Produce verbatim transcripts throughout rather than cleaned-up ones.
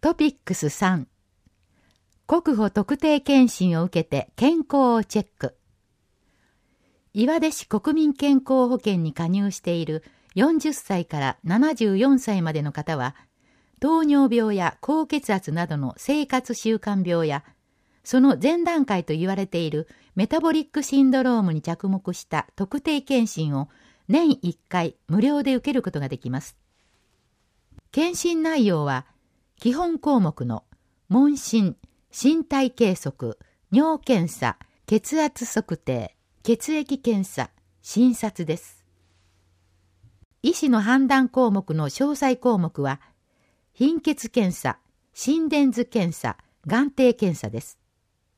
トピックスさん、国保特定健診を受けて健康をチェック。岩出市国民健康保険に加入しているよんじゅっさいからななじゅうよんさいまでの方は、糖尿病や高血圧などの生活習慣病や、その前段階と言われているメタボリックシンドロームに着目した特定健診を年いっかい無料で受けることができます。健診内容は、基本項目の問診、身体計測、尿検査、血圧測定、血液検査、診察です。医師の判断項目の詳細項目は、貧血検査、心電図検査、眼底検査です。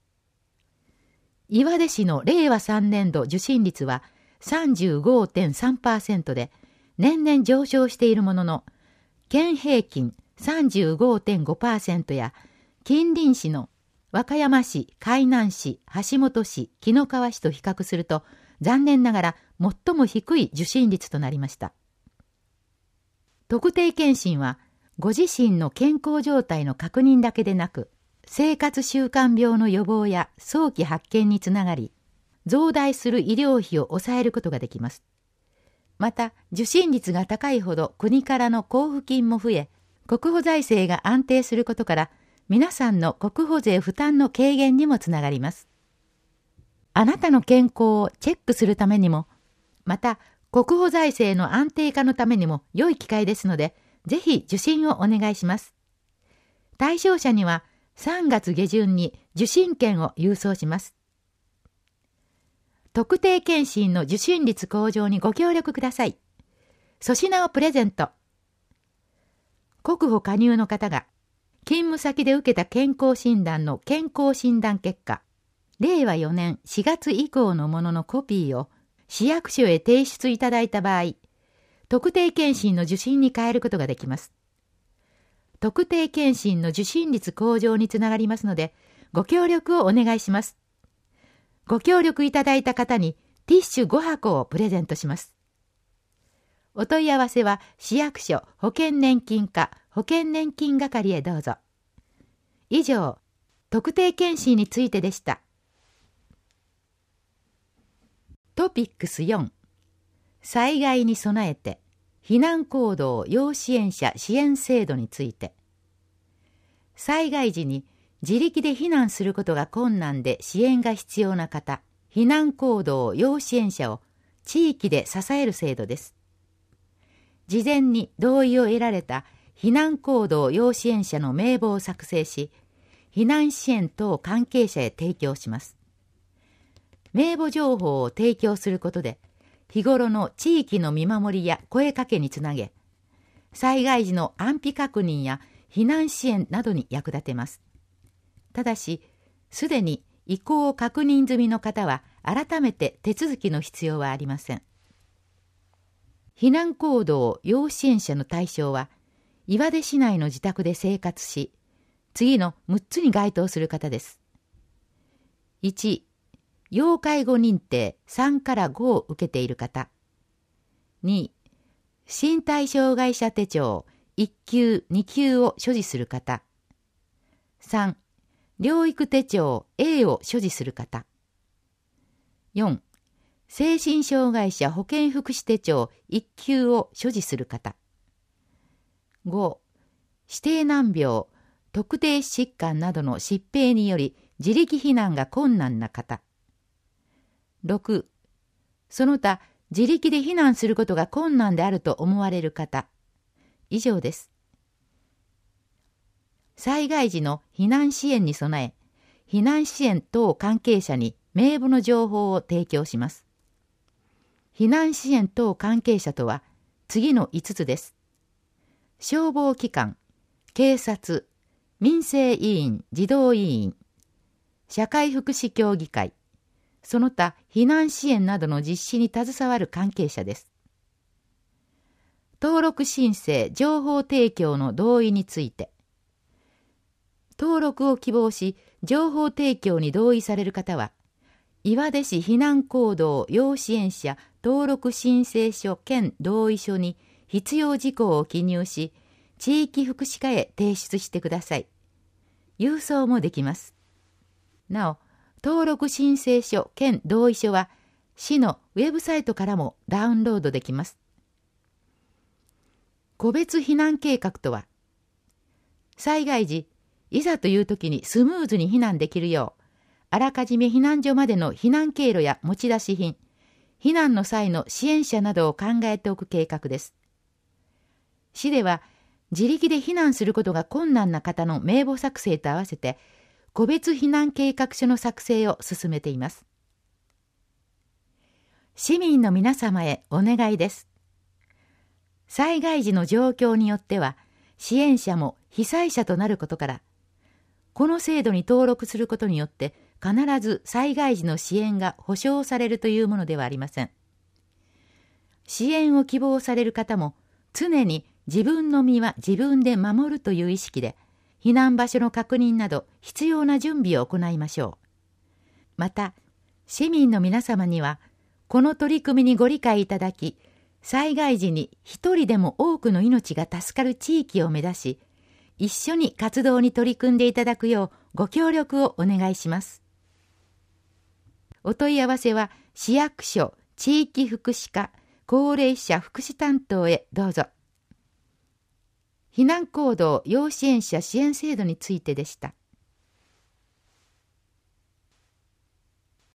岩出市のれいわさんねんど受診率は さんじゅうごてんさんパーセント で、年々上昇しているものの、県平均 さんじゅうごてんごパーセント や近隣市の和歌山市、海南市、橋本市、紀の川市と比較すると、残念ながら最も低い受診率となりました。特定健診は、ご自身の健康状態の確認だけでなく、生活習慣病の予防や早期発見につながり、増大する医療費を抑えることができます。また、受診率が高いほど国からの交付金も増え、国保財政が安定することから、皆さんの国保税負担の軽減にもつながります。あなたの健康をチェックするためにも、また国保財政の安定化のためにも良い機会ですので、ぜひ受診をお願いします。対象者にはさんがつげじゅんに受診券を郵送します。特定健診の受診率向上にご協力ください。粗品をプレゼント。国保加入の方が、勤務先で受けた健康診断の健康診断結果、れいわよねんしがつ以降のもののコピーを市役所へ提出いただいた場合、特定健診の受診に変えることができます。特定健診の受診率向上につながりますので、ご協力をお願いします。ご協力いただいた方にティッシュごはこをプレゼントします。お問い合わせは市役所保険年金課保険年金係へどうぞ。以上、特定健診についてでした。トピックスよん、災害に備えて避難行動要支援者支援制度について。災害時に自力で避難することが困難で支援が必要な方、避難行動要支援者を地域で支える制度です。事前に同意を得られた避難行動要支援者の名簿を作成し、避難支援等関係者へ提供します。名簿情報を提供することで、日頃の地域の見守りや声かけにつなげ、災害時の安否確認や避難支援などに役立てます。ただし、すでに意向を確認済みの方は、改めて手続きの必要はありません。避難行動要支援者の対象は、岩出市内の自宅で生活し、次のむっつに該当する方です。いち、要介護認定さんからごを受けている方。に、身体障害者手帳いっきゅう、にきゅうを所持する方。さん、療育手帳 A を所持する方。よん、精神障害者保健福祉手帳いっきゅうを所持する方。ご、指定難病、特定疾患などの疾病により自力避難が困難な方。ろく、その他自力で避難することが困難であると思われる方。以上です。災害時の避難支援に備え、避難支援等関係者に名簿の情報を提供します。避難支援等関係者とは次のいつつです。消防機関、警察、民生委員、児童委員、社会福祉協議会、その他避難支援などの実施に携わる関係者です。登録申請、情報提供の同意について。登録を希望し、情報提供に同意される方は、岩出市避難行動要支援者登録申請書兼同意書に必要事項を記入し、 地域福祉課へ提出してください。郵送もできます。なお、登録申請書兼同意書は市のウェブサイトからもダウンロードできます。個別避難計画とは、災害時、いざという時にスムーズに避難できるよう、あらかじめ避難所までの避難経路や持ち出し品、避難の際の支援者などを考えておく計画です。市では、自力で避難することが困難な方の名簿作成と合わせて、個別避難計画書の作成を進めています。市民の皆様へお願いです。災害時の状況によっては、支援者も被災者となることから、この制度に登録することによって必ず災害時の支援が保障されるというものではありません。支援を希望される方も常に自分の身は自分で守るという意識で避難場所の確認など必要な準備を行いましょう。また、市民の皆様にはこの取り組みにご理解いただき、災害時に一人でも多くの命が助かる地域を目指し、一緒に活動に取り組んでいただくようご協力をお願いします。お問い合わせは市役所地域福祉課高齢者福祉担当へどうぞ。避難行動要支援者支援制度についてでした。